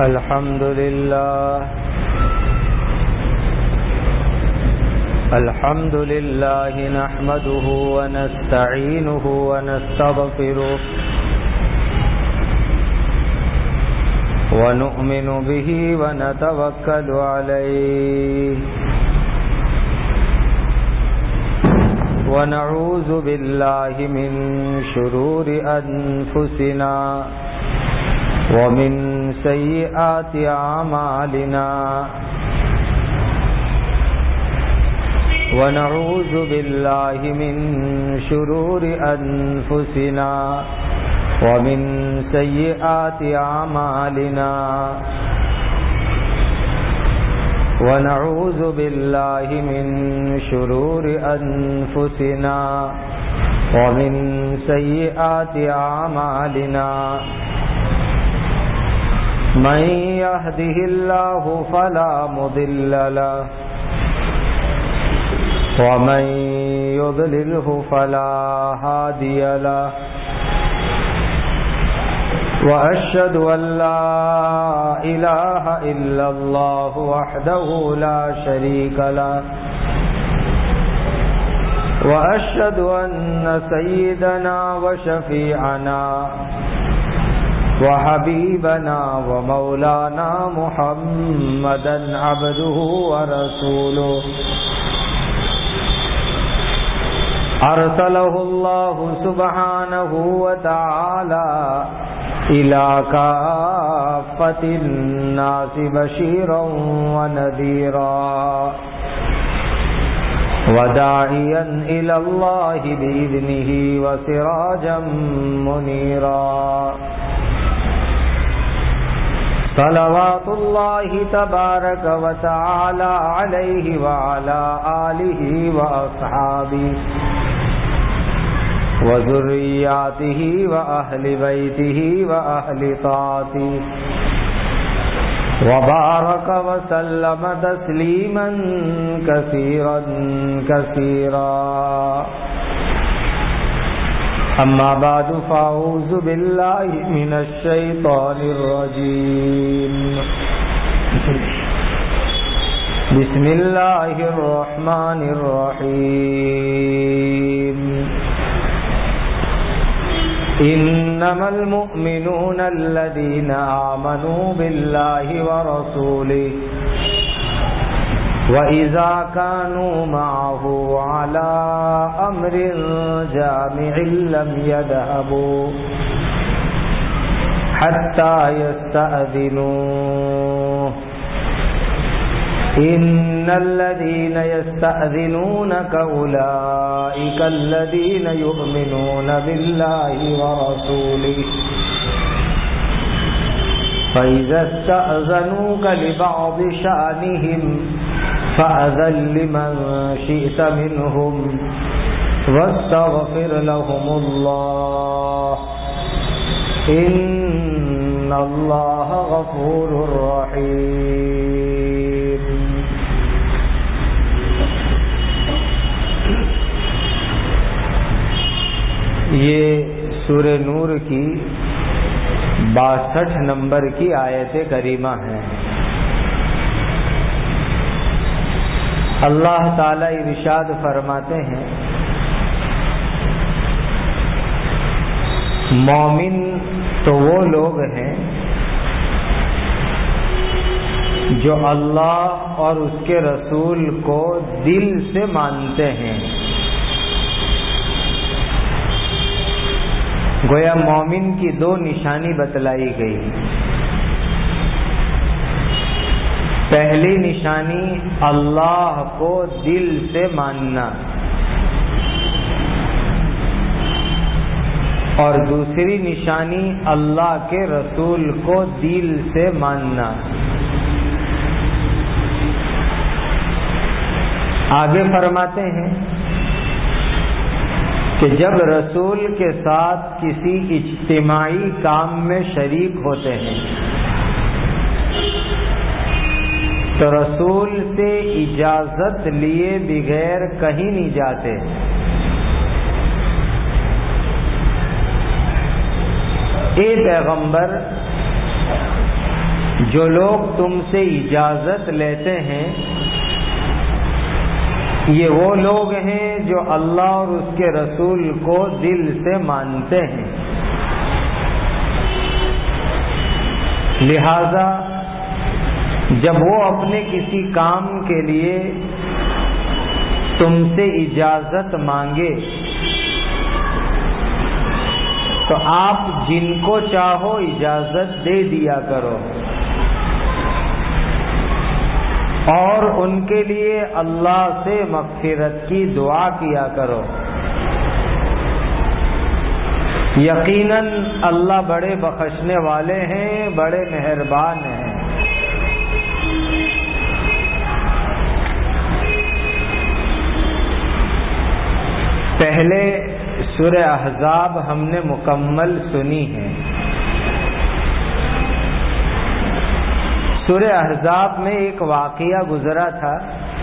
الحمد لله نحمده ونستعينه ونستغفره ونؤمن به ونتوكل عليه ونعوذ بالله من شرور أنفسنا ومن سيئات أعمالنا ونعوذ بالله من شرور أنفسنا ومن سيئات أعمالنا ونعوذ بالله من شرور أنفسنا ومن سيئات أعمالنا من يهده الله فلا مضل له ومن يضلله فلا هادي له وأشهد أن لا إله إلا الله وحده لا شريك له وأشهد أن سيدنا وشفيعنا وحبيبنا ومولانا محمدا عبده ورسوله أرسله الله سبحانه وتعالى إلى كافة الناس بشيرا ونذيرا وداعيا إلى الله بإذنه وسراجا منيرا صلوات الله تبارك وتعالى عليه وعلى آله وأصحابه وذرياته وأهل بيته وأهل طاعته وبارك وسلم تسليما كثيرا كثيرا أما بعد فأعوذ بالله من الشيطان الرجيم بسم الله الرحمن الرحيم إنما المؤمنون الذين آمنوا بالله ورسوله وإذا كانوا معه على أمر جامع لم يذهبوا حتى يستأذنوه إن الذين يستأذنونك أولئك الذين يؤمنون بالله ورسوله فإذا استأذنوك لبعض شأنهم فأذن لمن شئت منهم واستغفر لهم الله إن الله غفور رحيم. یہ سورہ نور کی 62 نمبر کی آیت کریمہ ہے. اللہ تعالی ارشاد فرماتے ہیں مومن تو وہ لوگ ہیں جو اللہ اور اس کے رسول کو دل سے مانتے ہیں. گویا مومن کی 2 نشانی بتلائی گئی. پہلی نشانی اللہ کو دل سے ماننا اور دوسری نشانی اللہ کے رسول کو دل سے ماننا. آگے فرماتے ہیں کہ جب رسول کے ساتھ کسی اجتماعی کام میں شریک ہوتے ہیں تو رسول سے اجازت لیے بغیر کہیں نہیں جاتے. اے پیغمبر جو لوگ تم سے اجازت لیتے ہیں یہ وہ لوگ ہیں جو اللہ اور اس کے رسول کو دل سے مانتے ہیں، لہذا جب وہ اپنے کسی کام کے لیے تم سے اجازت مانگے تو آپ جن کو چاہو اجازت دے دیا کرو اور ان کے لیے اللہ سے مغفرت کی دعا کیا کرو، یقیناً اللہ بڑے بخشنے والے ہیں، بڑے مہربان ہیں۔ پہلے سورہ احزاب ہم نے مکمل سنی ہے۔ سورہ احزاب میں ایک واقعہ گزرا تھا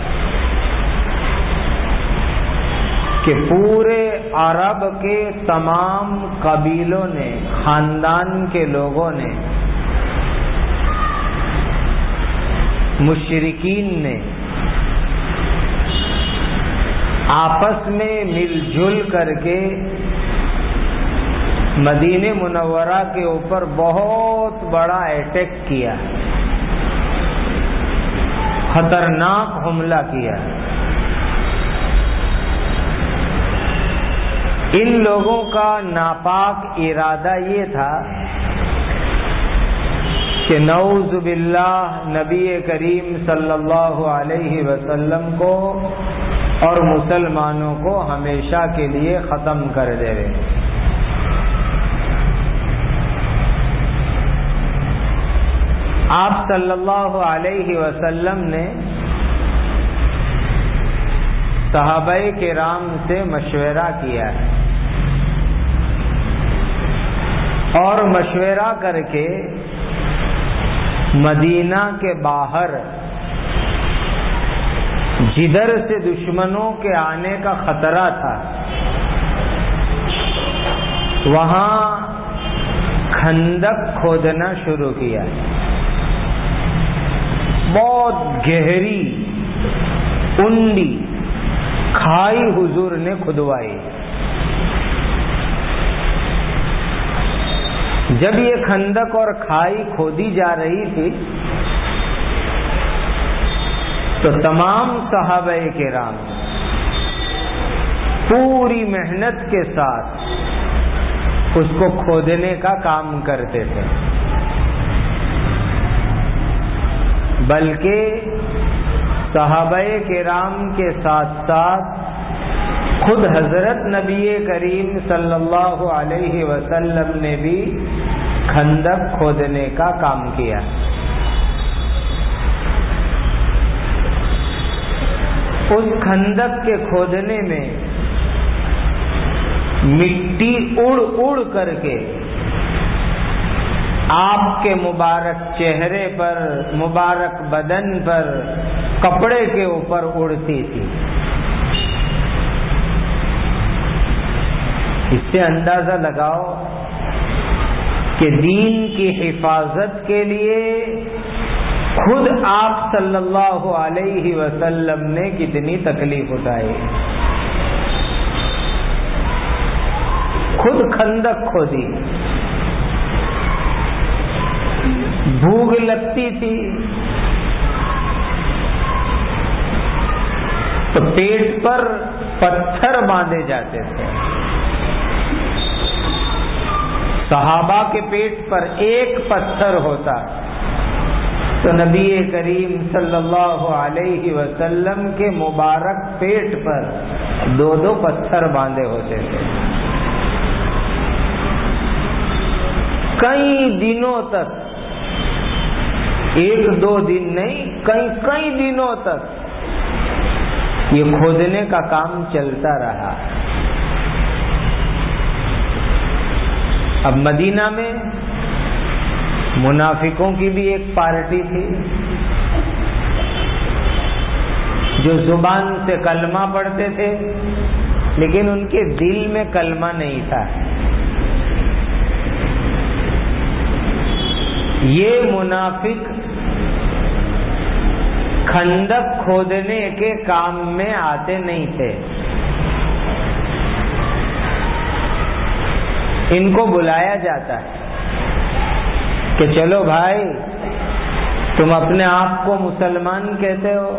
کہ پورے عرب کے تمام قبیلوں نے، خاندان کے لوگوں نے، مشرکین نے آپس میں مل جل کر کے مدینہ منورہ کے اوپر بہت بڑا اٹیک کیا، خطرناک حملہ کیا۔ ان لوگوں کا ناپاک ارادہ یہ تھا کہ نعوذ باللہ نبی کریم صلی اللہ علیہ وسلم کو اور مسلمانوں کو ہمیشہ کے لیے ختم کر دے۔ آپ صلی اللہ علیہ وسلم نے صحابہ کرام سے مشورہ کیا اور مشورہ کر کے مدینہ کے باہر جدھر سے دشمنوں کے آنے کا خطرہ تھا وہاں خندق کھودنا شروع کیا۔ بہت گہری انڈی کھائی حضور نے کھدوائی۔ جب یہ خندق اور کھائی کھودی جا رہی تھی تو تمام صحابہ کرام پوری محنت کے ساتھ اس کو کھودنے کا کام کرتے تھے، بلکہ صحابہ کرام کے ساتھ ساتھ خود حضرت نبی کریم صلی اللہ علیہ وسلم نے بھی خندق کھودنے کا کام کیا۔ اس خندق کے کھودنے میں مٹی اڑ اڑ کر کے آپ کے مبارک چہرے پر، مبارک بدن پر، کپڑے کے اوپر اڑتی تھی۔ اس سے اندازہ لگاؤ کہ دین کی حفاظت کے لیے خود آپ صلی اللہ علیہ وسلم نے کتنی تکلیف اٹھائی، خود خندق کھودی، بھوک لگتی تھی تو پیٹ پر پتھر باندھے جاتے تھے۔ صحابہ کے پیٹ پر ایک پتھر ہوتا تو نبی کریم صلی اللہ علیہ وسلم کے مبارک پیٹ پر 2 پتھر باندھے ہوتے تھے۔ کئی دنوں تک، 1-2 دن نہیں، کئی دنوں تک یہ کھودنے کا کام چلتا رہا۔ اب مدینہ میں منافقوں کی بھی ایک پارٹی تھی جو زبان سے کلمہ پڑھتے تھے لیکن ان کے دل میں کلمہ نہیں تھا۔ یہ منافق خندق کھودنے کے کام میں آتے نہیں تھے. ان کو بلایا جاتا ہے کہ چلو بھائی تم اپنے آپ کو مسلمان کہتے ہو،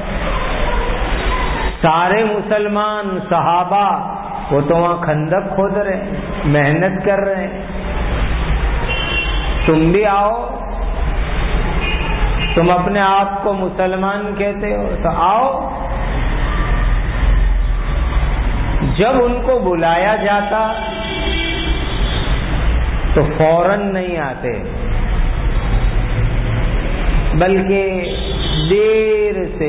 سارے مسلمان صحابہ وہ تو وہاں خندق کھود رہے ہیں، محنت کر رہے ہیں، تم بھی آؤ. تم اپنے آپ کو مسلمان کہتے ہو تو آؤ. جب ان کو بلایا جاتا تو فوراً نہیں آتے، بلکہ دیر سے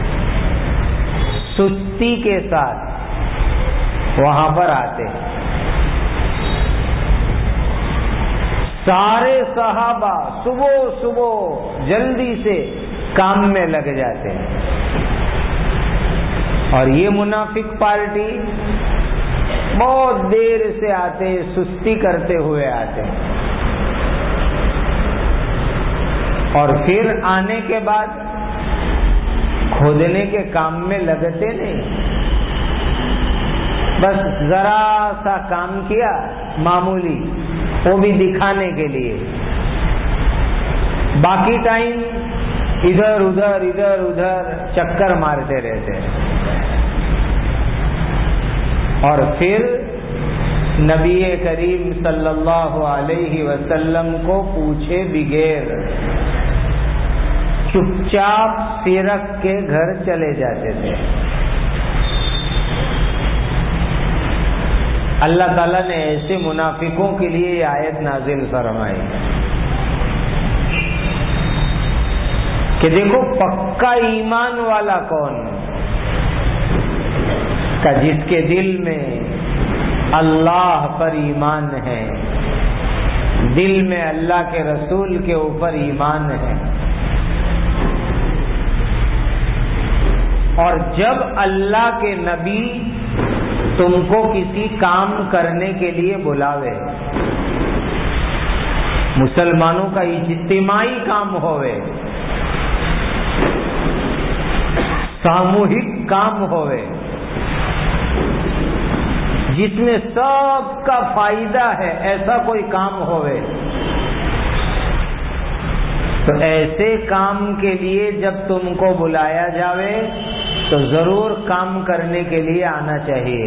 سستی کے ساتھ وہاں پر آتے. سارے صحابہ صبح صبح جلدی سے کام میں لگ جاتے ہیں، اور یہ منافق پارٹی بہت دیر سے آتے، سستی کرتے ہوئے آتے، اور پھر آنے کے بعد کھودنے کے کام میں لگتے نہیں. بس ذرا سا کام کیا معمولی، وہ بھی دکھانے کے لیے، باقی ٹائم ادھر ادھر چکر مارتے رہتے ہیں. اور پھر نبی کریم صلی اللہ علیہ وسلم کو پوچھے بغیر چپ چاپ سیرک کے گھر چلے جاتے تھے. اللہ تعالیٰ نے ایسے منافقوں کے لیے یہ آیت نازل فرمائی کہ دیکھو پکا ایمان والا کون، کہ جس کے دل میں اللہ پر ایمان ہے، دل میں اللہ کے رسول کے اوپر ایمان ہے. اور جب اللہ کے نبی تم کو کسی کام کرنے کے لیے بلاوے، مسلمانوں کا اجتماعی کام ہوئے، ساموہک کام ہوئے، جس میں سب کا فائدہ ہے، ایسا کوئی کام ہوئے، تو ایسے کام کے لیے جب تم کو بلایا جاوے تو ضرور کام کرنے کے لیے آنا چاہیے.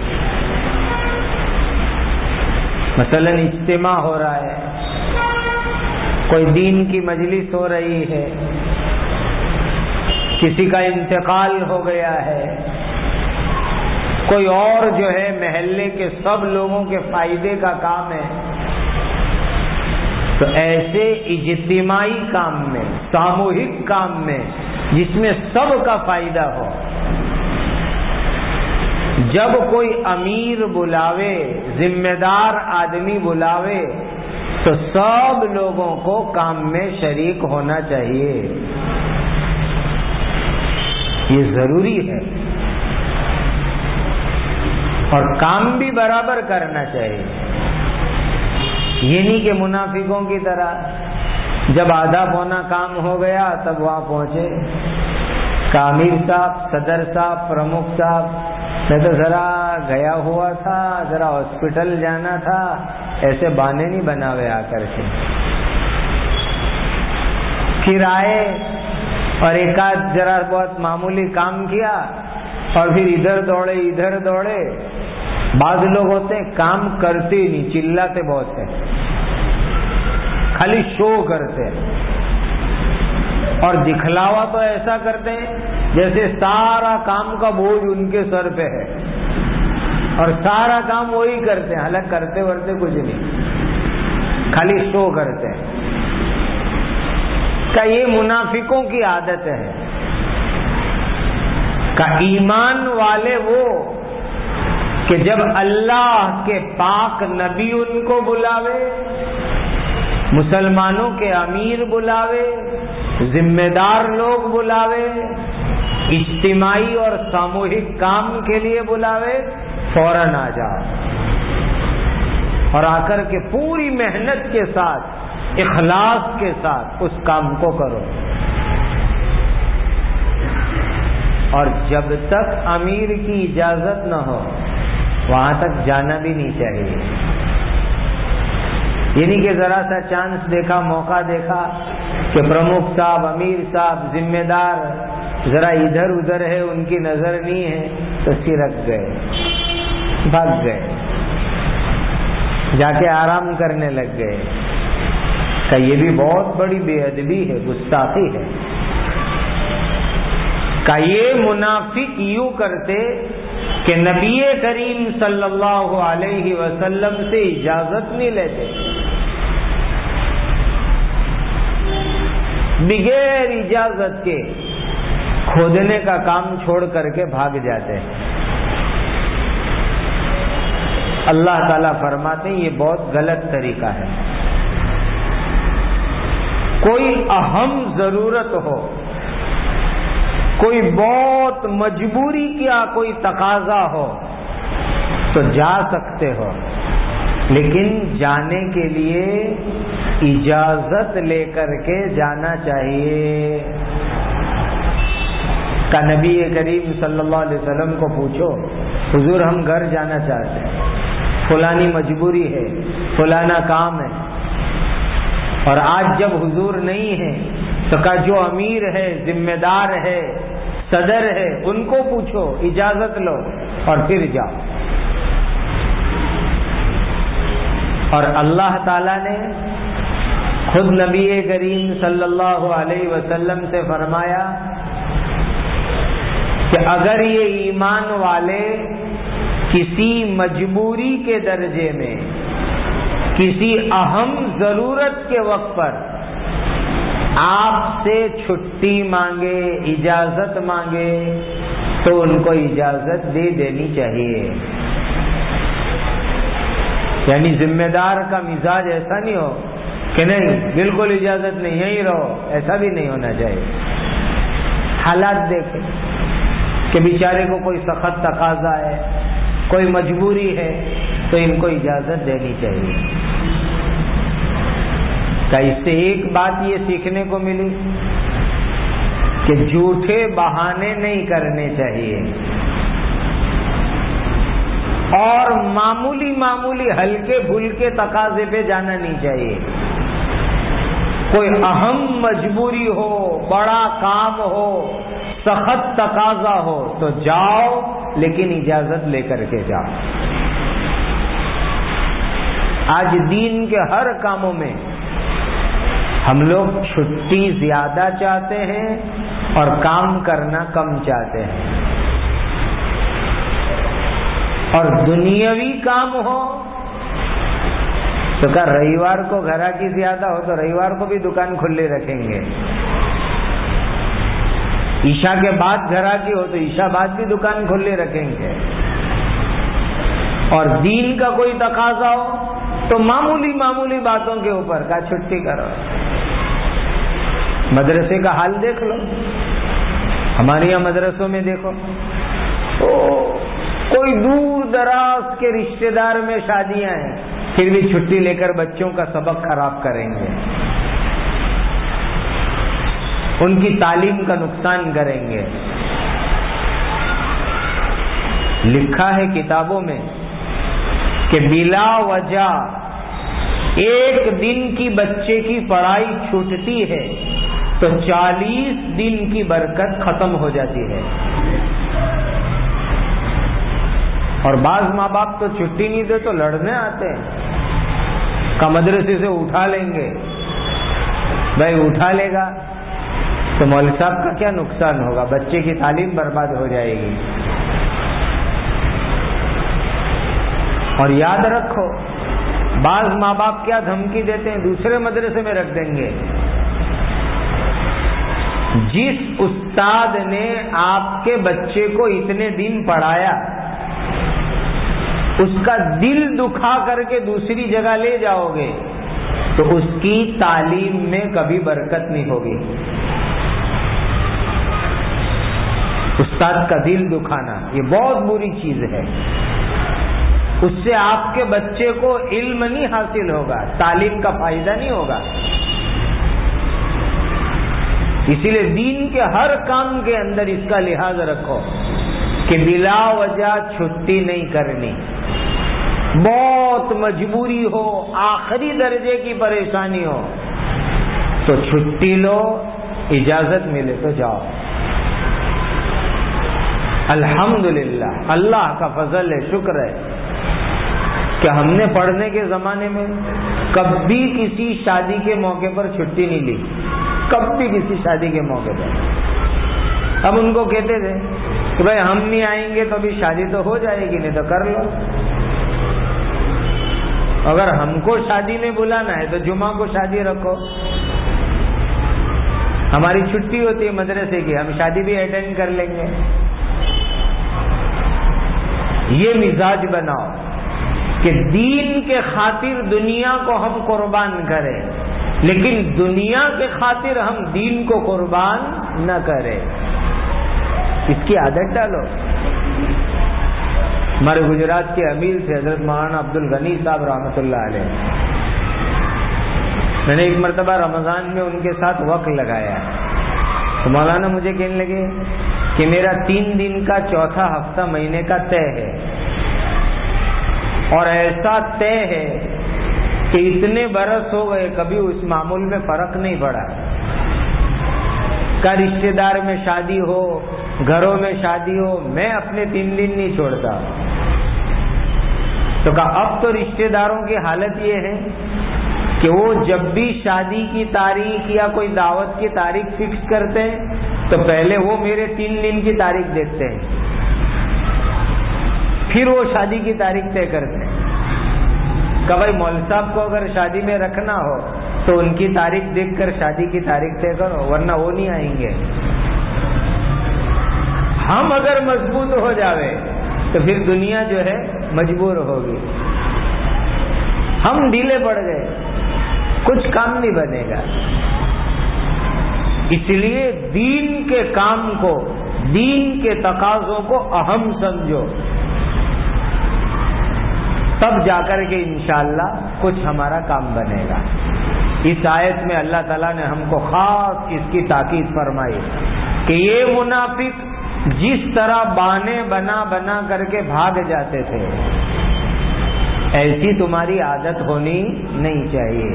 مثلا اجتماع ہو رہا ہے، کوئی دین کی مجلس ہو رہی ہے، کسی کا انتقال ہو گیا ہے، کوئی اور جو ہے محلے کے سب لوگوں کے فائدے کا کام ہے، تو ایسے اجتماعی کام میں، ساموہک کام میں جس میں سب کا فائدہ ہو، جب کوئی امیر بلاوے، ذمہ دار آدمی بلاوے، تو سب لوگوں کو کام میں شریک ہونا چاہیے. یہ ضروری ہے، اور کام بھی برابر کرنا چاہیے. یہ نہیں کہ منافقوں کی طرح جب آدھا پونا کام ہو گیا تب وہاں پہنچے، امیر صاحب، صدر صاحب، پرمکھ صاحب، میں تو ذرا گیا ہوا تھا، ذرا ہاسپٹل جانا تھا، ایسے بہانے نہیں بناوے آ کر کے. پھر آئے اور ایک آدھ ذرا بہت معمولی کام کیا اور پھر ادھر دوڑے. بعض لوگ ہوتے ہیں کام کرتے ہی نہیں، چلاتے بہت ہیں، خالی شو کرتے ہیں، اور دکھلاوا تو ایسا کرتے ہیں جیسے سارا کام کا بوجھ ان کے سر پہ ہے، اور سارا کام وہی کرتے ہیں، حالانکہ کرتے ورتے کچھ نہیں، خالی شو کرتے ہیں. کہ یہ منافقوں کی عادت ہے. کہ ایمان والے وہ کہ جب اللہ کے پاک نبی ان کو بلاوے، مسلمانوں کے امیر بلاوے، ذمہ دار لوگ بلاوے، اجتماعی اور ساموہک کام کے لیے بلاوے، فوراً آ جاؤ، اور آ کر کے پوری محنت کے ساتھ اخلاص کے ساتھ اس کام کو کرو. اور جب تک امیر کی اجازت نہ ہو وہاں تک جانا بھی نہیں چاہیے. یعنی کہ ذرا سا چانس دیکھا، موقع دیکھا کہ پرمکھ صاحب، امیر صاحب، ذمہ دار ذرا ادھر ادھر ہے، ان کی نظر نہیں ہے، تو سرک گئے، بھاگ گئے، جا کے آرام کرنے لگ گئے. کہ یہ بھی بہت بڑی بے ادبی ہے، گستاخی ہے. کہ یہ منافق یوں کرتے کہ نبی کریم صلی اللہ علیہ وسلم سے اجازت نہیں لیتے، بغیر اجازت کے کھودنے کا کام چھوڑ کر کے بھاگ جاتے ہیں. اللہ تعالیٰ فرماتے ہیں یہ بہت غلط طریقہ ہے. کوئی اہم ضرورت ہو، کوئی بہت مجبوری کیا کوئی تقاضا ہو تو جا سکتے ہو، لیکن جانے کے لیے اجازت لے کر کے جانا چاہیے. کہ نبی کریم صلی اللہ علیہ وسلم کو پوچھو، حضور ہم گھر جانا چاہتے ہیں، فلانی مجبوری ہے، فلانا کام ہے. اور آج جب حضور نہیں ہے تو کہا جو امیر ہے، ذمہ دار ہے، صدر ہے، ان کو پوچھو، اجازت لو اور پھر جاؤ. اور اللہ تعالیٰ نے خود نبی کریم صلی اللہ علیہ وسلم سے فرمایا کہ اگر یہ ایمان والے کسی مجبوری کے درجے میں، کسی اہم ضرورت کے وقت پر آپ سے چھٹی مانگے، اجازت مانگے، تو ان کو اجازت دے دینی چاہیے. یعنی ذمہ دار کا مزاج ایسا نہیں ہو کہ نہیں بالکل اجازت نہیں، یہیں رہو، ایسا بھی نہیں ہونا چاہیے. حالات دیکھیں کہ بیچارے کو کوئی سخت تقاضا ہے، کوئی مجبوری ہے، تو ان کو اجازت دینی چاہیے. کہ اس سے ایک بات یہ سیکھنے کو ملی کہ جھوٹے بہانے نہیں کرنے چاہیے، اور معمولی معمولی ہلکے پھلکے تقاضے پہ جانا نہیں چاہیے. کوئی اہم مجبوری ہو، بڑا کام ہو، سخت تقاضا ہو تو جاؤ، لیکن اجازت لے کر کے جاؤ. آج دین کے ہر کاموں میں ہم لوگ چھٹی زیادہ چاہتے ہیں اور کام کرنا کم چاہتے ہیں. اور دنیاوی کام ہو تو کیا رویوار کو گھراکی زیادہ ہو تو رویوار کو بھی دکان کھلے رکھیں گے. عشاء کے بعد گھراکی ہو تو عشاء بعد بھی دکان کھلے رکھیں گے. اور دین کا کوئی تقاضا ہو تو معمولی معمولی باتوں کے اوپر کا چھٹی کرو. مدرسے کا حال دیکھ لو، ہمارے یہاں مدرسوں میں دیکھو تو کوئی دور دراز کے رشتہ دار میں شادیاں ہیں، پھر بھی چھٹی لے کر بچوں کا سبق خراب کریں گے، ان کی تعلیم کا نقصان کریں گے. لکھا ہے کتابوں میں کہ بلا وجہ ایک دن کی بچے کی پڑھائی چھوٹتی ہے تو 40 دن کی برکت ختم ہو جاتی ہے. اور بعض ماں باپ تو چھٹی نہیں دے تو لڑنے آتے ہیں کہ مدرسے سے اٹھا لیں گے. بھائی اٹھا لے گا تو مولوی صاحب کا کیا نقصان ہوگا، بچے کی تعلیم برباد ہو جائے گی. اور یاد رکھو بعض ماں باپ کیا دھمکی دیتے ہیں، دوسرے مدرسے میں رکھ دیں گے. جس استاد نے آپ کے بچے کو اتنے دن پڑھایا اس کا دل دکھا کر کے دوسری جگہ لے جاؤ گے تو اس کی تعلیم میں کبھی برکت نہیں ہوگی. استاد کا دل دکھانا یہ بہت بری چیز ہے. اس سے آپ کے بچے کو علم نہیں حاصل ہوگا، تعلیم کا فائدہ نہیں ہوگا۔ اسی لیے دین کے ہر کام کے اندر اس کا لحاظ رکھو کہ بلا وجہ چھٹی نہیں کرنی۔ بہت مجبوری ہو، آخری درجے کی پریشانی ہو تو چھٹی لو، اجازت ملے تو جاؤ۔ الحمدللہ، اللہ کا فضل ہے، شکر ہے کہ ہم نے پڑھنے کے زمانے میں کبھی کسی شادی کے موقع پر چھٹی نہیں لی، کبھی کسی شادی کے موقع پر۔ ہم ان کو کہتے تھے کہ بھائی ہم نہیں آئیں گے تو ابھی شادی تو ہو جائے گی، نہیں تو کر لو۔ اگر ہم کو شادی میں بلانا ہے تو جمعہ کو شادی رکھو، ہماری چھٹی ہوتی ہے مدرسے کی، ہم شادی بھی اٹینڈ کر لیں گے۔ یہ مزاج بناؤ کہ دین کے خاطر دنیا کو ہم قربان کریں، لیکن دنیا کے خاطر ہم دین کو قربان نہ کریں۔ اس کی عادت ڈالو۔ ہمارے گجرات کے امیر تھے حضرت مولانا عبد الغنی صاحب رحمۃ اللہ علیہ۔ میں نے ایک مرتبہ رمضان میں ان کے ساتھ وقت لگایا تو مولانا مجھے کہنے لگے کہ میرا 3 دن کا چوتھا ہفتہ مہینے کا طے ہے، اور ایسا طے ہے کہ اتنے برس ہو گئے کبھی اس معمول میں فرق نہیں پڑا۔ کا رشتے دار میں شادی ہو، گھروں میں شادی ہو، میں اپنے 3 دن نہیں چھوڑتا۔ تو کہا اب تو رشتے داروں کی حالت یہ ہے کہ وہ جب بھی شادی کی تاریخ یا کوئی دعوت کی تاریخ فکس کرتے ہیں تو پہلے وہ میرے 3 دن کی تاریخ دیکھتے ہیں، پھر وہ شادی کی تاریخ طے کرتے ہیں۔ کہ بھائی مول صاحب کو اگر شادی میں رکھنا ہو تو ان کی تاریخ دیکھ کر شادی کی تاریخ طے کرو، ورنہ وہ نہیں آئیں گے۔ ہم اگر مضبوط ہو جاوے تو پھر دنیا جو ہے مجبور ہوگی۔ ہم ڈھیلے پڑ گئے، کچھ کام نہیں بنے گا۔ اس لیے دین کے کام کو، دین کے تقاضوں کو اہم سمجھو، تب جا کر کے انشاءاللہ کچھ ہمارا کام بنے گا۔ اس آیت میں اللہ تعالیٰ نے ہم کو خاص اس کی تاکید فرمائی کہ یہ منافق جس طرح بانے بنا بنا کر کے بھاگ جاتے تھے، ایسی تمہاری عادت ہونی نہیں چاہیے۔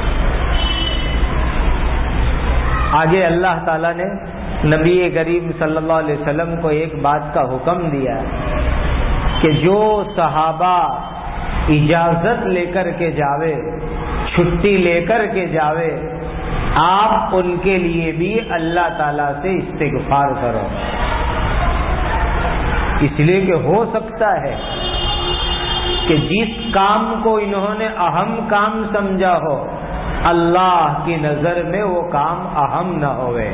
آگے اللہ تعالیٰ نے نبی کریم صلی اللہ علیہ وسلم کو ایک بات کا حکم دیا کہ جو صحابہ اجازت لے کر کے جاوے، چھٹی لے کر کے جاوے، آپ ان کے لیے بھی اللہ تعالیٰ سے استغفار کرو، اس لیے کہ ہو سکتا ہے کہ جس کام کو انہوں نے اہم کام سمجھا ہو، اللہ کی نظر میں وہ کام اہم نہ ہوئے،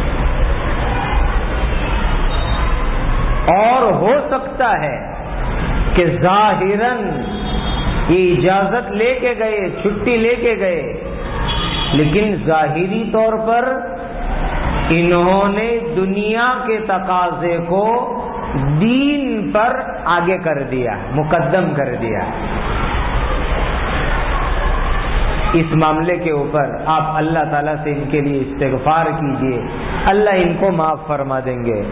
اور ہو سکتا ہے کہ ظاہراً یہ اجازت لے کے گئے، چھٹی لے کے گئے، لیکن ظاہری طور پر انہوں نے دنیا کے تقاضے کو دین پر آگے کر دیا، مقدم کر دیا۔ اس معاملے کے اوپر آپ اللہ تعالیٰ سے ان کے لیے استغفار کیجئے، اللہ ان کو معاف فرما دیں گے۔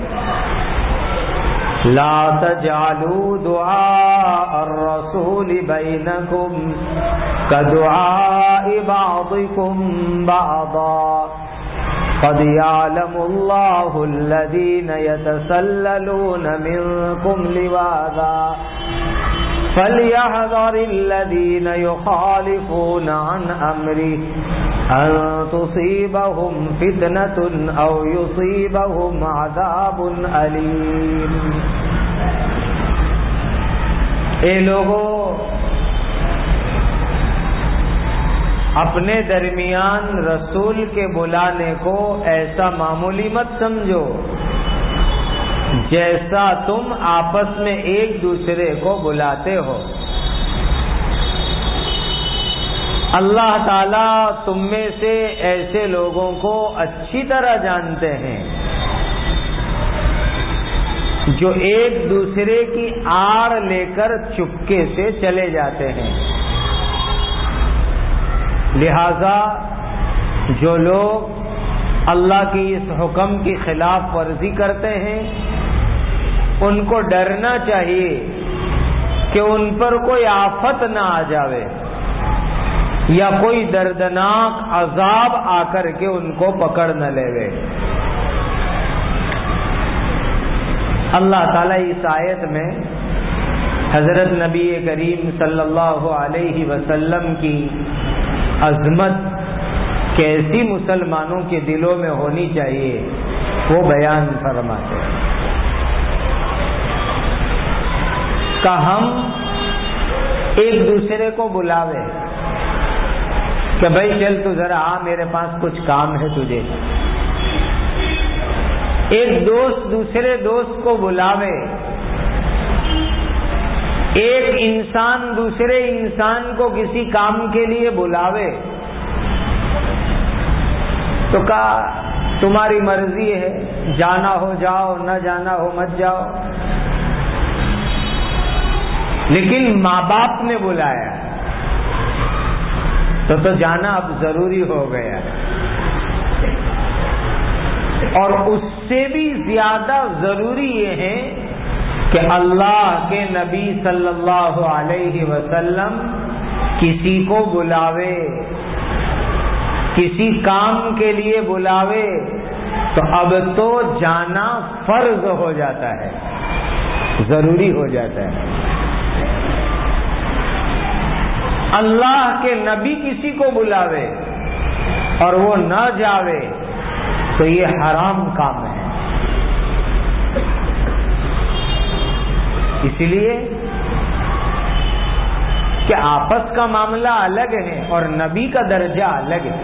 لا تجعلوا دعاء الرسول بينكم كدعاء بعضكم بعضا قد يعلم الله الذين يتسللون منكم لواذا فليحذر الذين يخالفون عن أمره أن تصيبهم فتنة أو يصيبهم عذاب أليم۔ اے لوگو، اپنے درمیان رسول کے بلانے کو ایسا معمولی مت سمجھو جیسا تم آپس میں ایک دوسرے کو بلاتے ہو۔ اللہ تعالیٰ تم میں سے ایسے لوگوں کو اچھی طرح جانتے ہیں جو ایک دوسرے کی آڑ لے کر چپکے سے چلے جاتے ہیں. لہذا جو لوگ اللہ کی اس حکم کی خلاف ورزی کرتے ہیں ان کو ڈرنا چاہیے کہ ان پر کوئی آفت نہ آ جاوے یا کوئی دردناک عذاب آ کر کے ان کو پکڑ نہ لے. اللہ تعالیٰ اس آیت میں حضرت نبی کریم صلی اللہ علیہ وسلم کی عظمت کیسی مسلمانوں کے دلوں میں ہونی چاہیے وہ بیان فرماتے ہیں کہ ہم ایک دوسرے کو بلاوے کہ بھائی چل تو ذرا آ، میرے پاس کچھ کام ہے تجھے. ایک دوست دوسرے دوست کو بلاوے، ایک انسان دوسرے انسان کو کسی کام کے لیے بلاوے تو کہا تمہاری مرضی ہے، جانا ہو جاؤ، نہ جانا ہو مت جاؤ. لیکن ماں باپ نے بلایا تو جانا اب ضروری ہو گیا. اور اس سے بھی زیادہ ضروری یہ ہے کہ اللہ کے نبی صلی اللہ علیہ وسلم کسی کو بلاوے، کسی کام کے لیے بلاوے تو اب تو جانا فرض ہو جاتا ہے، ضروری ہو جاتا ہے. اللہ کے نبی کسی کو بلاوے اور وہ نہ جاوے تو یہ حرام کام ہے. اس لیے کہ آپس کا معاملہ الگ ہے اور نبی کا درجہ الگ ہے.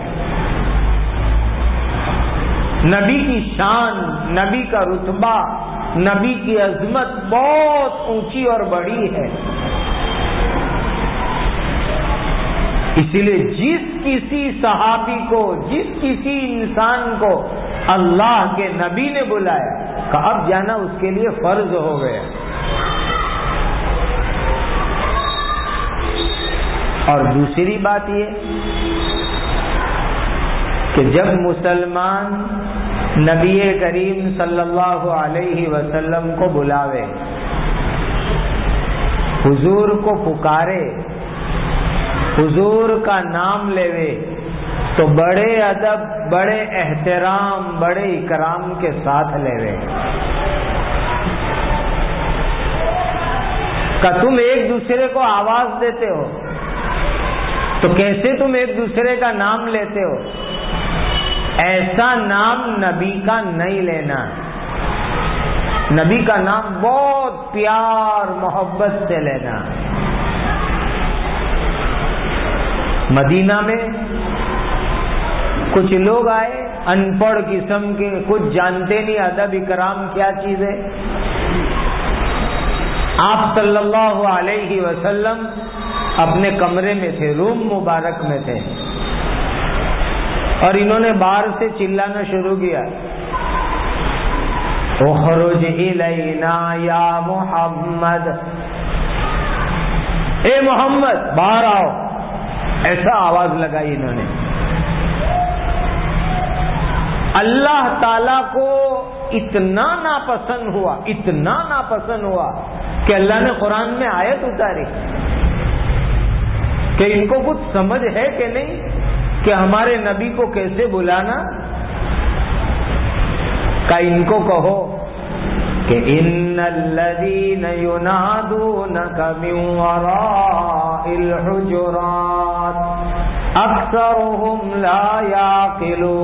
نبی کی شان، نبی کا رتبہ، نبی کی عظمت بہت اونچی اور بڑی ہے. اسی لیے جس کسی صحابی کو، جس کسی انسان کو اللہ کے نبی نے بلایا کہ اب جانا اس کے لیے فرض ہو گیا. اور دوسری بات یہ کہ جب مسلمان نبی کریم صلی اللہ علیہ وسلم کو بلاوے، حضور کو پکارے، حضور کا نام لیوے تو بڑے ادب، بڑے احترام، بڑے اکرام کے ساتھ لیوے. کہ تم ایک دوسرے کو آواز دیتے ہو تو کیسے تم ایک دوسرے کا نام لیتے ہو؟ ایسا نام نبی کا نہیں لینا. نبی کا نام بہت پیار محبت سے لینا. مدینہ میں کچھ لوگ آئے ان پڑھ قسم کے، کچھ جانتے نہیں ادب اکرام کیا چیز ہے. آپ صلی اللہ علیہ وسلم اپنے کمرے میں تھے، روم مبارک میں تھے، اور انہوں نے باہر سے چلانا شروع کیا، اخرج الینا یا محمد، اے محمد باہر آؤ. ایسا آواز لگائی انہوں نے. اللہ تعالی کو اتنا ناپسند ہوا، اتنا ناپسند ہوا کہ اللہ نے قرآن میں آیت اتاری کہ ان کو کچھ سمجھ ہے کہ نہیں کہ ہمارے نبی کو کیسے بلانا. کہ ان کو کہو کہ ان الذین ینادونک من وراء الحجرات اکثرهم لا یعقلون.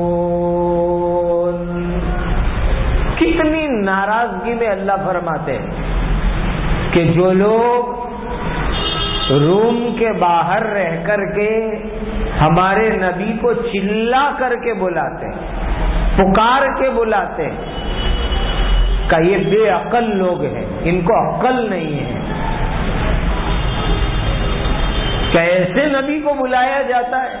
کتنی ناراضگی میں اللہ فرماتے ہیں کہ جو لوگ روم کے باہر رہ کر کے ہمارے نبی کو چلا کر کے بلاتے، پکار کے بلاتے کہ یہ بے عقل لوگ ہیں، ان کو عقل نہیں ہے. کیسے نبی کو بلایا جاتا ہے؟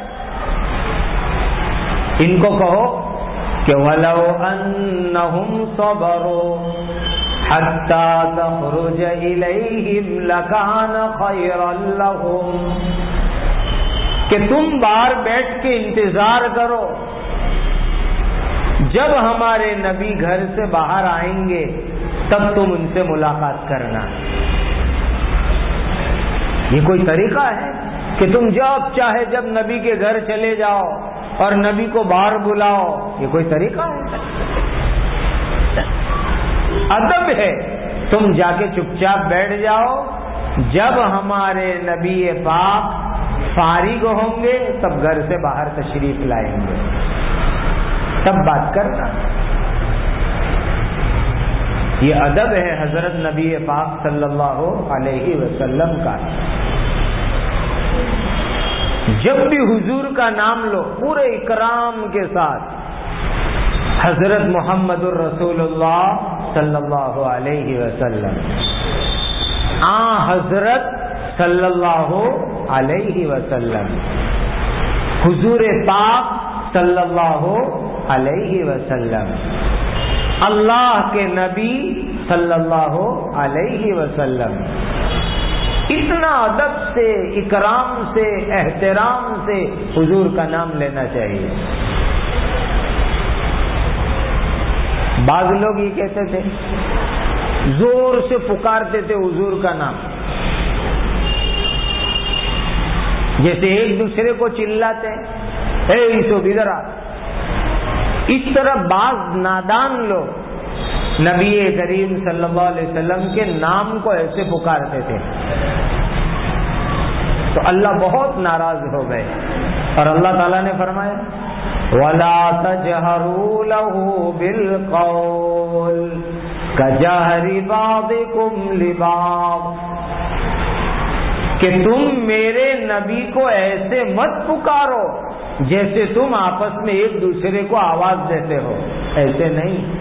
ان کو کہو کہ وَلَوْ أَنَّهُمْ صَبَرُوا حتی تخرج الیہم لکان خیرا لہم، کہ تم باہر بیٹھ کے انتظار کرو، جب ہمارے نبی گھر سے باہر آئیں گے تب تم ان سے ملاقات کرنا۔ یہ کوئی طریقہ ہے کہ تم جب چاہے جب نبی کے گھر چلے جاؤ اور نبی کو باہر بلاؤ؟ یہ کوئی طریقہ ہے؟ ادب ہے تم جا کے چپ چاپ بیٹھ جاؤ، جب ہمارے نبی پاک فارغ ہوں گے تب گھر سے باہر تشریف لائیں گے، تب بات کرنا۔ یہ ادب ہے حضرت نبی پاک صلی اللہ علیہ وسلم کا۔ جب بھی حضور کا نام لو پورے اکرام کے ساتھ، حضرت محمد الرسول اللہ صلی اللہ علیہ وسلم، حضرت صلی اللہ علیہ وسلم، حضور پاک صلی اللہ علیہ وسلم، اللہ کے نبی صلی اللہ علیہ وسلم، اتنا ادب سے، اکرام سے، احترام سے حضور کا نام لینا چاہیے۔ بعض لوگ یہ کہتے تھے، زور سے پکارتے تھے حضور کا نام، جیسے ایک دوسرے کو چلاتے ہیں، اے یوسف ادھر آ۔ اس طرح بعض نادان لوگ نبی کریم صلی اللہ علیہ وسلم کے نام کو ایسے پکارتے تھے، تو اللہ بہت ناراض ہو گئے، اور اللہ تعالیٰ نے فرمایا وَلَا تَجْهَرُوا لَهُ بِالْقَوْلِ كَجَهْرِ بَعْضِكُمْ لِبَعْضٍ، کہ تم میرے نبی کو ایسے مت پکارو جیسے تم آپس میں ایک دوسرے کو آواز دیتے ہو، ایسے نہیں۔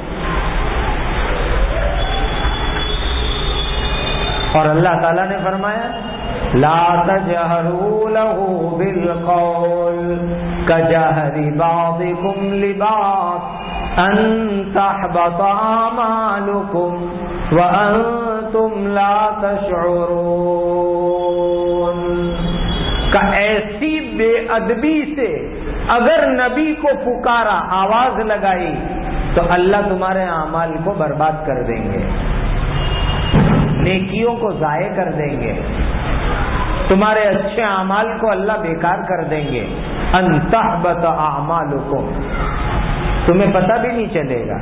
اور اللہ تعالیٰ نے فرمایا لا تجهروا له بالقول كجهر بعضكم لبعض ان تحبط اعمالكم وانتم لا تشعرون، کہ ایسی بے ادبی سے اگر نبی کو پکارا، آواز لگائی، تو اللہ تمہارے اعمال کو برباد کر دیں گے، نیکیوں کو ضائع کر دیں گے، تمہارے اچھے اعمال کو اللہ بیکار کر دیں گے۔ ان تحبط اعمالکم، تمہیں پتہ بھی نہیں چلے گا۔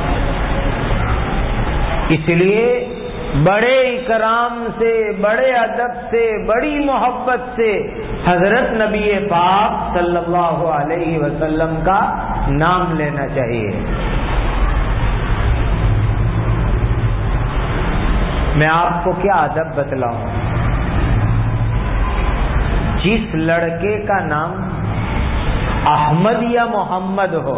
اس لیے بڑے اکرام سے، بڑے ادب سے، بڑی محبت سے حضرت نبی پاک صلی اللہ علیہ وسلم کا نام لینا چاہیے۔ میں آپ کو کیا ادب بتلاؤں؟ جس لڑکے کا نام احمد یا محمد ہو،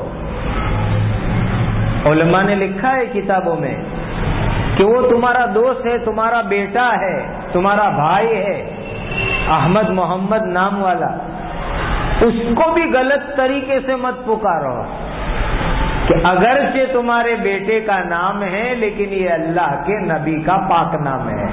علماء نے لکھا ہے کتابوں میں کہ وہ تمہارا دوست ہے، تمہارا بیٹا ہے، تمہارا بھائی ہے، احمد محمد نام والا، اس کو بھی غلط طریقے سے مت پکارو، کہ اگرچہ تمہارے بیٹے کا نام ہے لیکن یہ اللہ کے نبی کا پاک نام ہے۔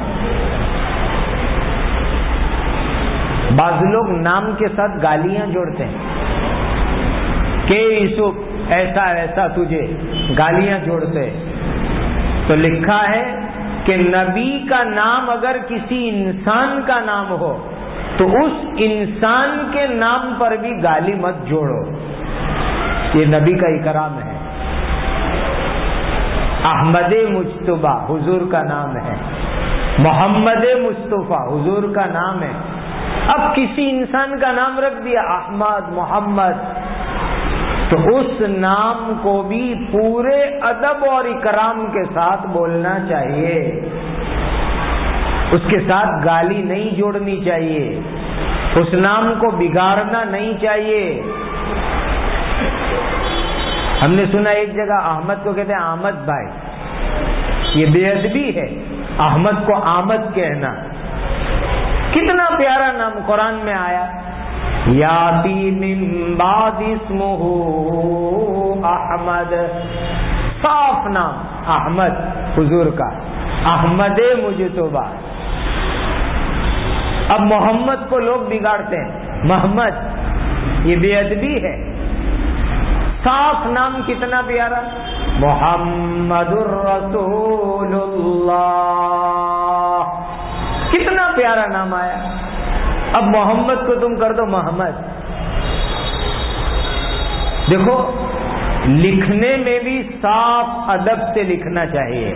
بعض لوگ نام کے ساتھ گالیاں جوڑتے ہیں کہ یوسف ایسا ایسا، تجھے گالیاں جوڑتے، تو لکھا ہے کہ نبی کا نام اگر کسی انسان کا نام ہو تو اس انسان کے نام پر بھی گالی مت جوڑو، یہ نبی کا اکرام ہے۔ احمد مجتبیٰ حضور کا نام ہے، محمد مصطفیٰ حضور کا نام ہے، اب کسی انسان کا نام رکھ دیا احمد محمد، تو اس نام کو بھی پورے ادب اور اکرام کے ساتھ بولنا چاہیے، اس کے ساتھ گالی نہیں جوڑنی چاہیے، اس نام کو بگاڑنا نہیں چاہیے۔ ہم نے سنا ایک جگہ احمد کو کہتے ہیں احمد بھائی، یہ بے ادبی ہے، احمد کو آمد کہنا۔ کتنا پیارا نام قرآن میں آیا، یاتی من بعد اسمہ احمد، صاف نام، احمد حضور کا، احمد مجتبیٰ. اب محمد کو لوگ بگاڑتے ہیں، محمد، یہ بے ادبی ہے. صاف نام کتنا پیارا، محمد الرسول اللہ، کتنا پیارا نام آیا. اب محمد کو تم کر دو محمد. دیکھو لکھنے میں بھی صاف ادب سے لکھنا چاہیے.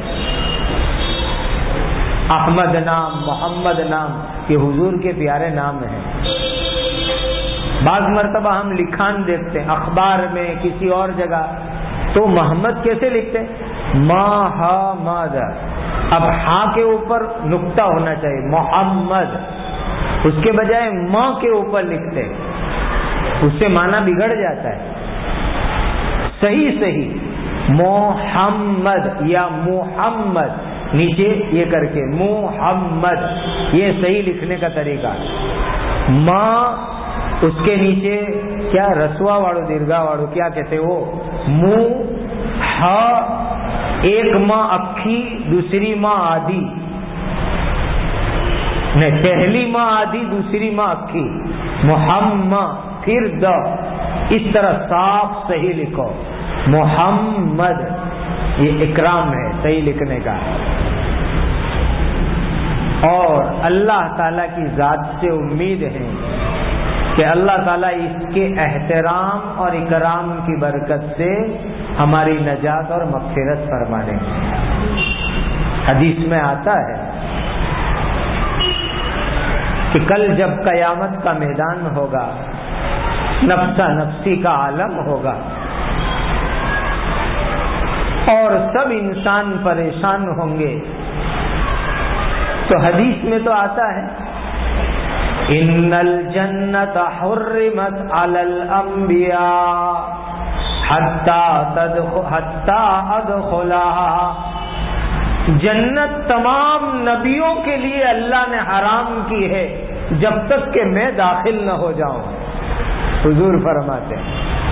احمد نام، محمد نام، یہ حضور کے پیارے نام ہیں. بعض مرتبہ ہم لکھان دیکھتے ہیں اخبار میں کسی اور جگہ، تو محمد کیسے لکھتے ہیں؟ محمد، اب ہاں کے اوپر نقطہ ہونا چاہیے، محمد، اس کے بجائے ماں کے اوپر لکھتے، اس سے معنی بگڑ جاتا ہے. صحیح محمد یا محمد، نیچے یہ کر کے محمد، یہ صحیح لکھنے کا طریقہ. ماں، اس کے نیچے کیا رسوا واڑو دیرگا واڑو کیا کہتے وہ، منہ، ہا، ایک ماں اکھی، دوسری ماں آدھی، نہیں پہلی ماں آدھی دوسری ماں اکھی، محمد، پھر د، اس طرح صاف صحیح لکھو. محمد، یہ اکرام ہے صحیح لکھنے کا. اور اللہ تعالی کی ذات سے امید ہے کہ اللہ تعالیٰ اس کے احترام اور اکرام کی برکت سے ہماری نجات اور مغفرت فرما دیں. حدیث میں آتا ہے کہ کل جب قیامت کا میدان ہوگا، نفسا نفسی کا عالم ہوگا اور سب انسان پریشان ہوں گے، تو حدیث میں تو آتا ہے ان الجنت حرمت علی الانبیاء حتی ادخلها، جنت تمام نبیوں کے لیے اللہ نے حرام کی ہے جب تک کہ میں داخل نہ ہو جاؤں. حضور فرماتے ہیں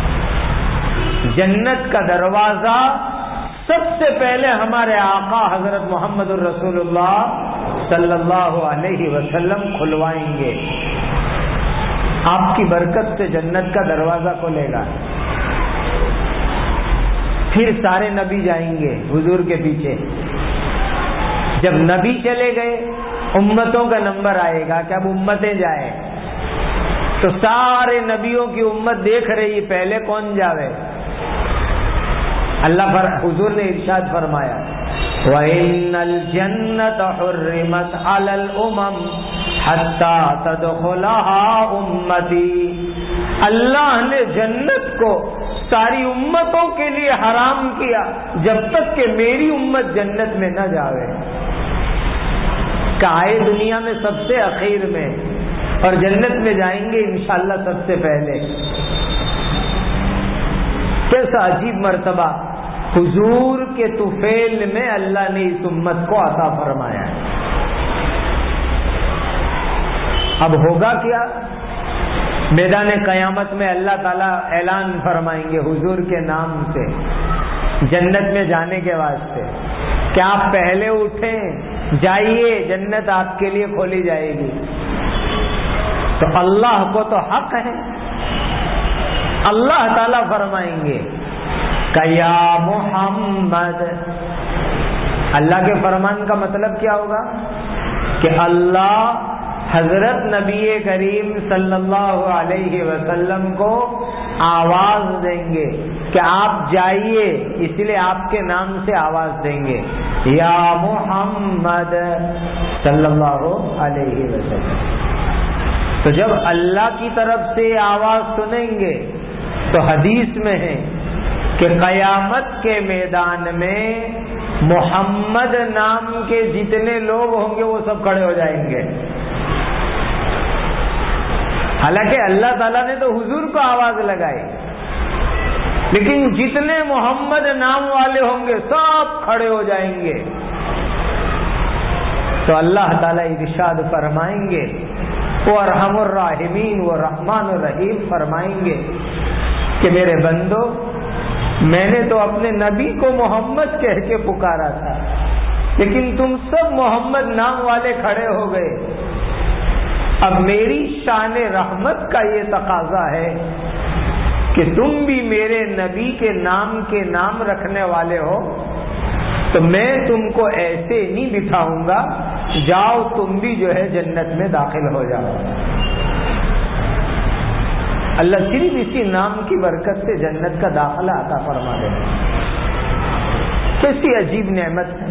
جنت کا دروازہ سب سے پہلے ہمارے آقا حضرت محمد الرسول اللہ صلی اللہ علیہ وسلم کھلوائیں گے. آپ کی برکت سے جنت کا دروازہ کھلے گا. پھر سارے نبی جائیں گے حضور کے پیچھے. جب نبی چلے گئے امتوں کا نمبر آئے گا کہ اب امتیں جائیں، تو سارے نبیوں کی امت دیکھ رہی پہلے کون جاوے. اللہ حضور نے ارشاد فرمایا وَإِنَّ الْجَنَّةَ حُرِّمَتْ عَلَى الْأُمَمِ حَتَّى تَدْخُلَهَا أُمَّتِي، اللہ نے جنت کو ساری امتوں کے لیے حرام کیا جب تک کہ میری امت جنت میں نہ جاوے. کہ آئے دنیا میں سب سے اخیر میں اور جنت میں جائیں گے انشاءاللہ سب سے پہلے. کیسا عجیب مرتبہ حضور کے طفیل میں اللہ نے اس امت کو عطا فرمایا. اب ہوگا کیا؟ میدان قیامت میں اللہ تعالیٰ اعلان فرمائیں گے حضور کے نام سے جنت میں جانے کے واسطے کہ آپ پہلے اٹھیں، جائیے، جنت آپ کے لیے کھولی جائے گی. تو اللہ کو تو حق ہے، اللہ تعالیٰ فرمائیں گے کہ یا محمد. اللہ کے فرمان کا مطلب کیا ہوگا کہ اللہ حضرت نبی کریم صلی اللہ علیہ وسلم کو آواز دیں گے کہ آپ جائیے، اس لیے آپ کے نام سے آواز دیں گے یا محمد صلی اللہ علیہ وسلم. تو جب اللہ کی طرف سے آواز سنیں گے تو حدیث میں ہے کہ قیامت کے میدان میں محمد نام کے جتنے لوگ ہوں گے وہ سب کھڑے ہو جائیں گے. حالانکہ اللہ تعالیٰ نے تو حضور کو آواز لگائی، لیکن جتنے محمد نام والے ہوں گے سب کھڑے ہو جائیں گے. تو اللہ تعالیٰ ارشاد فرمائیں گے، وہ ارحم الراحمین وہ رحمان الرحیم فرمائیں گے کہ میرے بندو میں نے تو اپنے نبی کو محمد کہہ کے پکارا تھا، لیکن تم سب محمد نام والے کھڑے ہو گئے۔ اب میری شان رحمت کا یہ تقاضا ہے کہ تم بھی میرے نبی کے نام رکھنے والے ہو، تو میں تم کو ایسے نہیں بٹھاؤں گا، جاؤ تم بھی جو ہے جنت میں داخل ہو جاؤ۔ اللہ صرف اسی نام کی برکت سے جنت کا داخلہ عطا فرما دے۔ کیسی عجیب نعمت ہے۔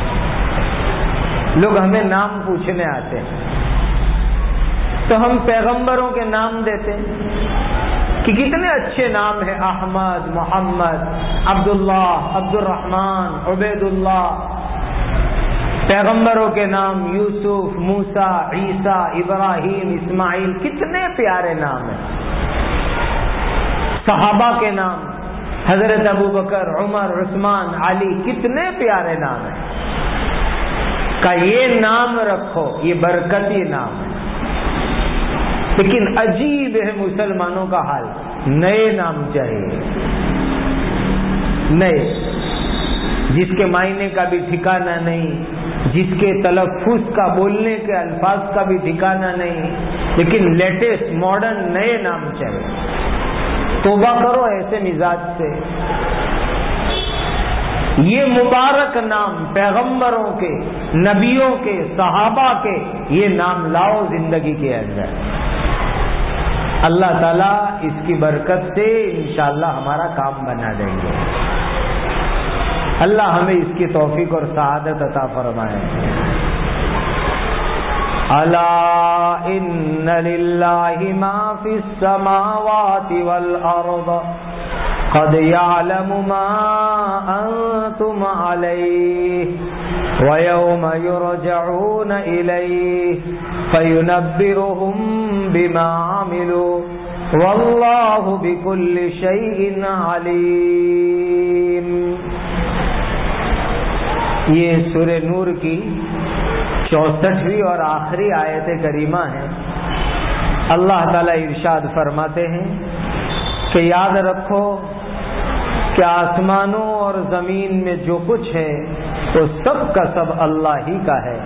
لوگ ہمیں نام پوچھنے آتے ہیں تو ہم پیغمبروں کے نام دیتے ہیں کہ کتنے اچھے نام ہیں، احمد، محمد، عبداللہ، عبد الرحمن، عبید اللہ۔ پیغمبروں کے نام یوسف، موسیٰ، عیسیٰ، ابراہیم، اسماعیل، کتنے پیارے نام ہیں۔ صحابہ کے نام حضرت ابوبکر، عمر، عثمان، علی، کتنے پیارے نام ہیں۔ کہ یہ نام رکھو، یہ برکتی نام ہے۔ لیکن عجیب ہے مسلمانوں کا حال، نئے نام چاہیے، نئے، جس کے معنی کا بھی ٹھکانہ نہیں، جس کے تلفظ کا، بولنے کے الفاظ کا بھی ٹھکانہ نہیں، لیکن لیٹسٹ ماڈرن نئے نام چاہیے۔ توبہ کرو ایسے مزاج سے۔ یہ مبارک نام پیغمبروں کے، نبیوں کے، صحابہ کے، یہ نام لاؤ زندگی کے اندر۔ اللہ تعالیٰ اس کی برکت سے انشاءاللہ ہمارا کام بنا دیں گے۔ اللہ ہمیں اس کی توفیق اور سعادت عطا فرمائے۔ الا ان للہ ما فی السماوات والارض قد يعلم ما انتم علیہ ویوم یرجعون الیہ فینبئهم بما عملوا واللہ بکل شیء علیم۔ یہ سورہ نور کی 64ویں اور آخری آیت کریمہ ہے۔ اللہ تعالیٰ ارشاد فرماتے ہیں کہ یاد رکھو کہ آسمانوں اور زمین میں جو کچھ ہے وہ سب کا سب اللہ ہی کا ہے۔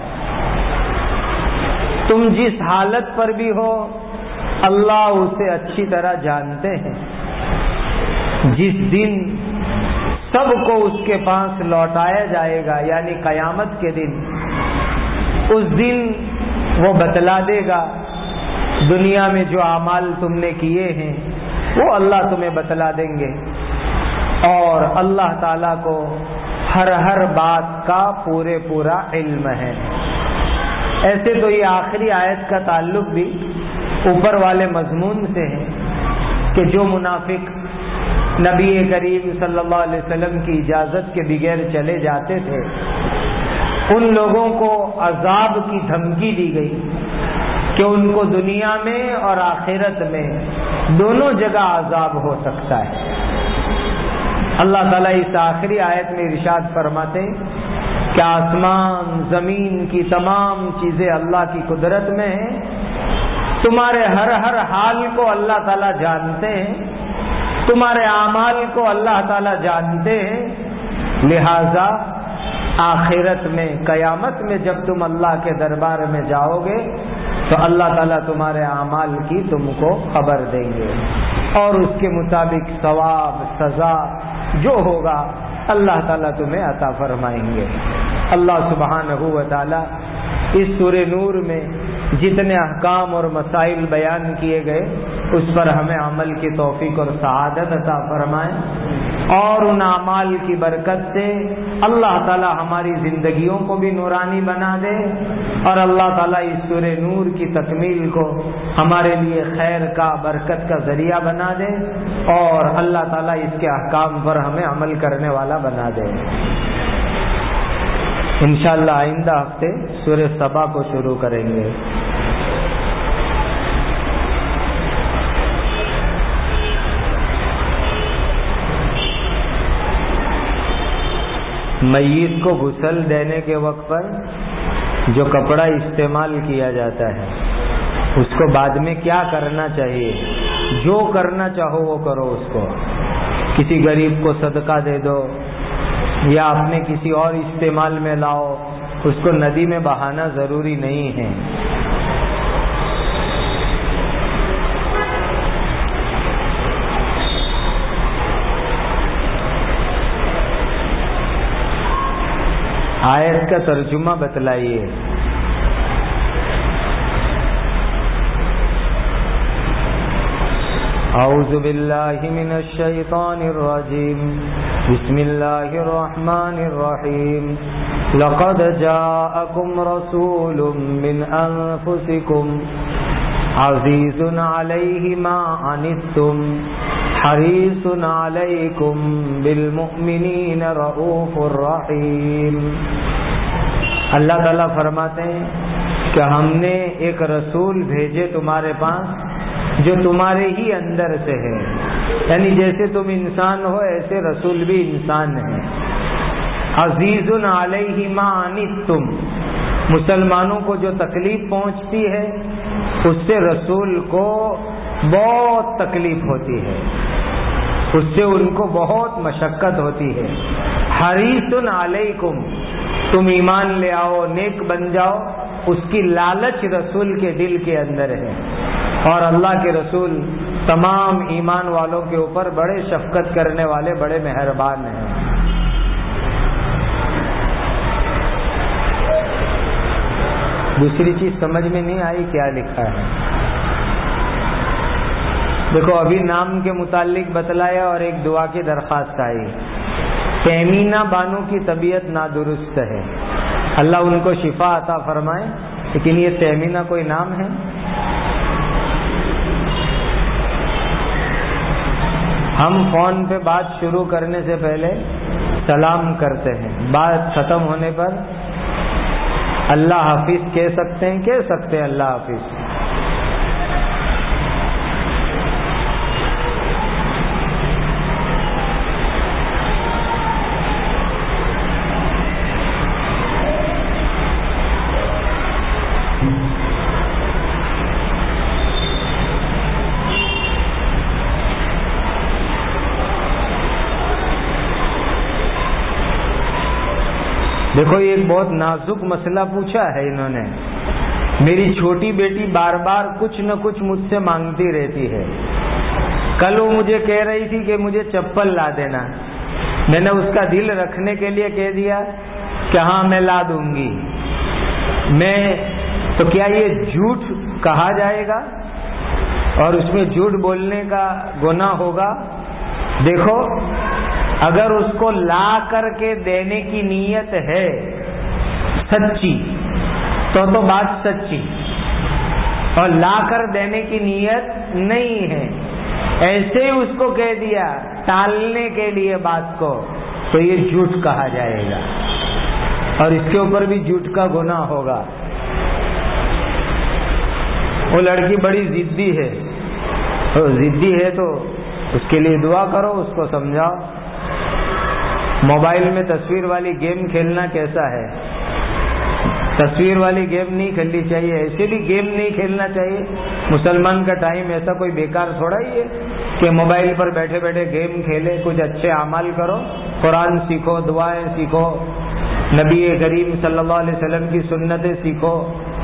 تم جس حالت پر بھی ہو اللہ اسے اچھی طرح جانتے ہیں۔ جس دن سب کو اس کے پاس لوٹایا جائے گا، یعنی قیامت کے دن، اس دن وہ بتلا دے گا دنیا میں جو اعمال تم نے کیے ہیں وہ اللہ تمہیں بتلا دیں گے، اور اللہ تعالیٰ کو ہر بات کا پورا علم ہے۔ ایسے تو یہ آخری آیت کا تعلق بھی اوپر والے مضمون سے ہے کہ جو منافق نبی کریم صلی اللہ علیہ وسلم کی اجازت کے بغیر چلے جاتے تھے، ان لوگوں کو عذاب کی دھمکی دی گئی کہ ان کو دنیا میں اور آخرت میں دونوں جگہ عذاب ہو سکتا ہے۔ اللہ تعالیٰ اس آخری آیت میں ارشاد فرماتے کہ آسمان زمین کی تمام چیزیں اللہ کی قدرت میں ہیں، تمہارے ہر حال کو اللہ تعالیٰ جانتے ہیں، تمہارے اعمال کو اللہ تعالیٰ جانتے ہیں، لہذا آخرت میں قیامت میں جب تم اللہ کے دربار میں جاؤ گے تو اللہ تعالیٰ تمہارے اعمال کی تم کو خبر دیں گے، اور اس کے مطابق ثواب سزا جو ہوگا اللہ تعالیٰ تمہیں عطا فرمائیں گے۔ اللہ سبحانہ و تعالیٰ اس سورہ نور میں جتنے احکام اور مسائل بیان کیے گئے اس پر ہمیں عمل کی توفیق اور سعادت عطا فرمائے، اور ان اعمال کی برکت سے اللہ تعالیٰ ہماری زندگیوں کو بھی نورانی بنا دے، اور اللہ تعالیٰ اس سورہ نور کی تکمیل کو ہمارے لیے خیر کا، برکت کا ذریعہ بنا دے، اور اللہ تعالیٰ اس کے احکام پر ہمیں عمل کرنے والا بنا دے۔ انشاءاللہ آئندہ ہفتے سورہ سبا کو شروع کریں گے۔ میت کو غسل دینے کے وقت پر جو کپڑا استعمال کیا جاتا ہے اس کو بعد میں کیا کرنا چاہیے؟ جو کرنا چاہو وہ کرو اس کو، کسی غریب کو صدقہ دے دو یا اپنے کسی اور استعمال میں لاؤ، اس کو ندی میں بہانا ضروری نہیں ہے۔ آیت کا ترجمہ بتلائیے۔ اعوذ باللہ من الشیطان الرجیم، بسم اللہ الرحمن الرحیم، لقد جاءکم رسول من انفسکم عزیز علیہ ما عنتم حریص علیکم بالمؤمنین رؤوف الرحیم۔ اللہ تعالیٰ فرماتے ہیں کہ ہم نے ایک رسول بھیجے تمہارے پاس جو تمہارے ہی اندر سے ہے، یعنی جیسے تم انسان ہو ایسے رسول بھی انسان ہے۔ عزیز علیہ ما عنتم، مسلمانوں کو جو تکلیف پہنچتی ہے اس سے رسول کو بہت تکلیف ہوتی ہے، اس سے ان کو بہت مشقت ہوتی ہے۔ حریص علیکم، تم ایمان لے آؤ، نیک بن جاؤ، اس کی لالچ رسول کے دل کے اندر ہے۔ اور اللہ کے رسول تمام ایمان والوں کے اوپر بڑے شفقت کرنے والے، بڑے مہربان ہیں۔ دوسری چیز سمجھ میں نہیں آئی کیا لکھا ہے؟ دیکھو ابھی نام کے متعلق بتلایا اور ایک دعا کی درخواست آئی۔ تیمینہ بانو کی طبیعت نادرست ہے، اللہ ان کو شفا عطا فرمائے، لیکن یہ تیمینہ کوئی نام ہے؟ ہم فون پہ بات شروع کرنے سے پہلے سلام کرتے ہیں، بات ختم ہونے پر اللہ حافظ کہہ سکتے ہیں اللہ حافظ۔ دیکھو یہ ایک بہت نازک مسئلہ پوچھا ہے انہوں نے۔ میری چھوٹی بیٹی بار بار کچھ نہ کچھ مجھ سے مانگتی رہتی ہے۔ کل وہ مجھے کہہ رہی تھی کہ مجھے چپل لا دینا، میں نے اس کا دل رکھنے کے لیے کہہ دیا کہ ہاں میں لا دوں گی۔ تو کیا یہ جھوٹ کہا جائے گا اور اس میں جھوٹ بولنے کا گناہ ہوگا؟ دیکھو اگر اس کو لا کر کے دینے کی نیت ہے سچی تو بات سچی، اور لا کر دینے کی نیت نہیں ہے، ایسے ہی اس کو کہہ دیا ٹالنے کے لیے بات کو، تو یہ جھوٹ کہا جائے گا اور اس کے اوپر بھی جھوٹ کا گناہ ہوگا۔ وہ لڑکی بڑی ضدی ہے، تو اس کے لیے دعا کرو، اس کو سمجھاؤ۔ موبائل میں تصویر والی گیم کھیلنا کیسا ہے؟ تصویر والی گیم نہیں کھیلنی چاہیے، ایسے بھی گیم نہیں کھیلنا چاہیے۔ مسلمان کا ٹائم ایسا کوئی بیکار تھوڑا ہی ہے کہ موبائل پر بیٹھے بیٹھے گیم کھیلے۔ کچھ اچھے اعمال کرو، قرآن سیکھو، دعائیں سیکھو، نبی کریم صلی اللہ علیہ وسلم کی سنتیں سیکھو۔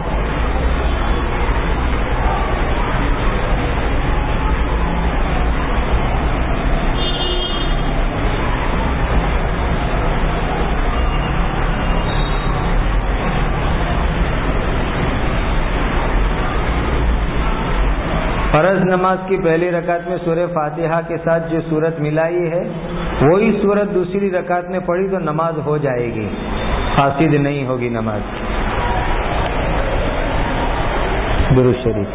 فرض نماز کی پہلی رکعت میں سورہ فاتحہ کے ساتھ جو سورت ملائی ہے وہی سورت دوسری رکعت میں پڑھی تو نماز ہو جائے گی، فاسد نہیں ہوگی نماز۔ درود شریف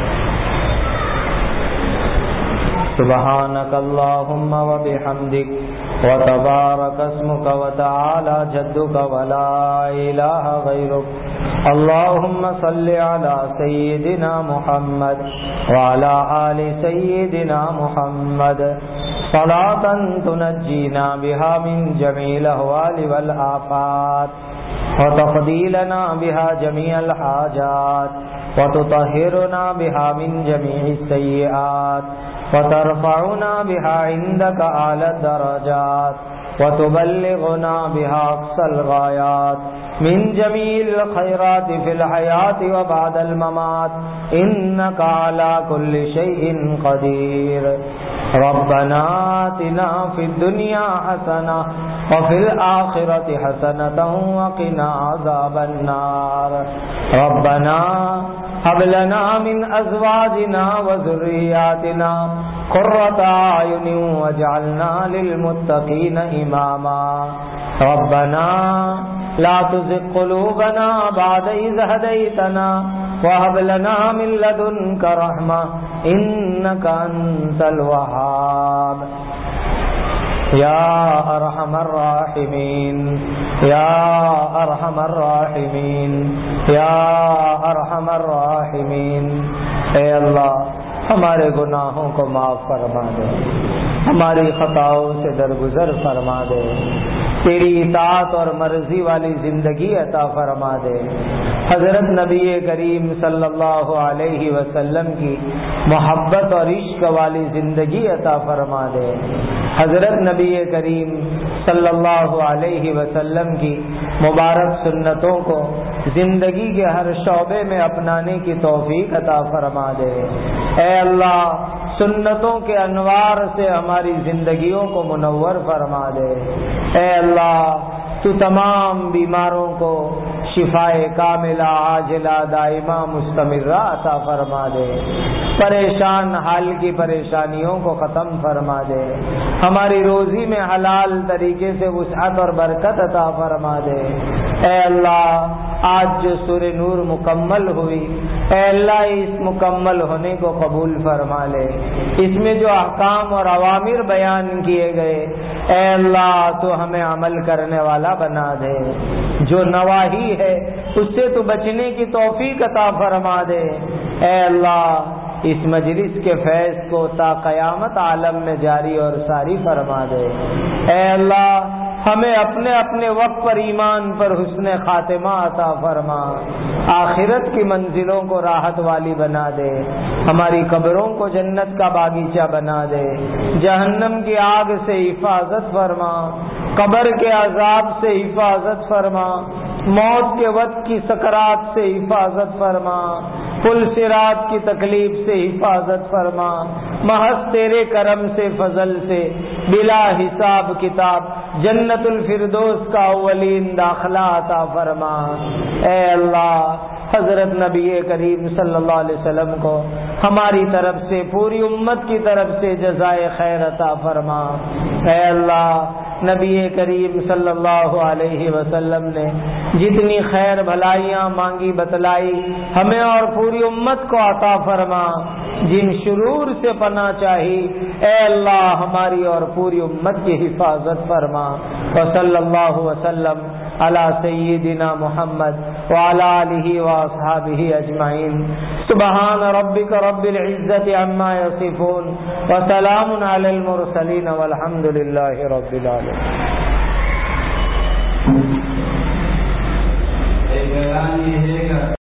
سبحانک اللہم وبحمدک وتبارک اسمک وتعالی جدک ولا الہ غیرک اللہم صل علی سیدنا محمد وعلی آل سیدنا محمد صلاۃ تنجینا بها من جمیع الاحوال والآفات وتقضی لنا بها جمیع الحاجات وتطہرنا بها من جمیع السیئات وترفعنا بها عندك أعلى الدرجات وتبلغنا بها أقصى الغايات من جميع الخيرات في الحياة وبعد الممات إنك على كل شيء قدير. ربنا آتنا في الدنيا حسنة وفي الآخرة حسنة وقنا عذاب النار. ربنا هب لنا من أزواجنا وذرياتنا قرة أعين واجعلنا للمتقين إماما. ربنا لا تزغ قلوبنا بعد إذ هديتنا وهب لنا من لدنك رحمة إنك أنت الوهاب. یا ارحم الراحمین یا ارحم الراحمین یا ارحم الراحمین. اے اللہ ہمارے گناہوں کو معاف فرما دے، ہماری خطاؤں سے درگزر فرما دے، تیری اطاعت اور مرضی والی زندگی عطا فرما دے. حضرت نبی کریم صلی اللہ علیہ وسلم کی محبت اور عشق والی زندگی عطا فرما دے. حضرت نبی کریم صلی اللہ علیہ وسلم کی مبارک سنتوں کو زندگی کے ہر شعبے میں اپنانے کی توفیق عطا فرما دے. اے اللہ سنتوں کے انوار سے ہماری زندگیوں کو منور فرما دے. اے اللہ تو تمام بیماروں کو شفائے کاملہ عاجلہ دائمہ مستمرہ عطا فرما دے. پریشان حال کی پریشانیوں کو ختم فرما دے. ہماری روزی میں حلال طریقے سے وسعت اور برکت عطا فرما دے. اے اللہ آج جو سورہ نور مکمل ہوئی، اے اللہ اس مکمل ہونے کو قبول فرما لے. اس میں جو احکام اور اوامر بیان کیے گئے، اے اللہ تو ہمیں عمل کرنے والا بنا دے. جو نواہی ہے اس سے تو بچنے کی توفیق عطا فرما دے. اے اللہ اس مجلس کے فیض کو تا قیامت عالم میں جاری اور ساری فرما دے. اے اللہ ہمیں اپنے اپنے وقت پر ایمان پر حسن خاتمہ عطا فرما. آخرت کی منزلوں کو راحت والی بنا دے. ہماری قبروں کو جنت کا باغیچہ بنا دے. جہنم کی آگ سے حفاظت فرما، قبر کے عذاب سے حفاظت فرما، موت کے وقت کی سکرات سے حفاظت فرما، پل صراط کی تکلیف سے حفاظت فرما. محض تیرے کرم سے فضل سے بلا حساب کتاب جنت الفردوس کا اولین داخلہ عطا فرما. اے اللہ حضرت نبی کریم صلی اللہ علیہ وسلم کو ہماری طرف سے پوری امت کی طرف سے جزائے خیر عطا فرما. اے اللہ نبی کریم صلی اللہ علیہ وسلم نے جتنی خیر بھلائیاں مانگی بتلائی ہمیں اور پوری امت کو عطا فرما. جن شرور سے پناہ چاہی اے اللہ ہماری اور پوری امت کی حفاظت فرما. وصلی اللہ وسلم علی سیدنا محمد وعلی آلہ واصحابہ اجمعین. سبحان ربک رب العزت عما یصفون وسلام علی المرسلین والحمد للہ رب العالمین.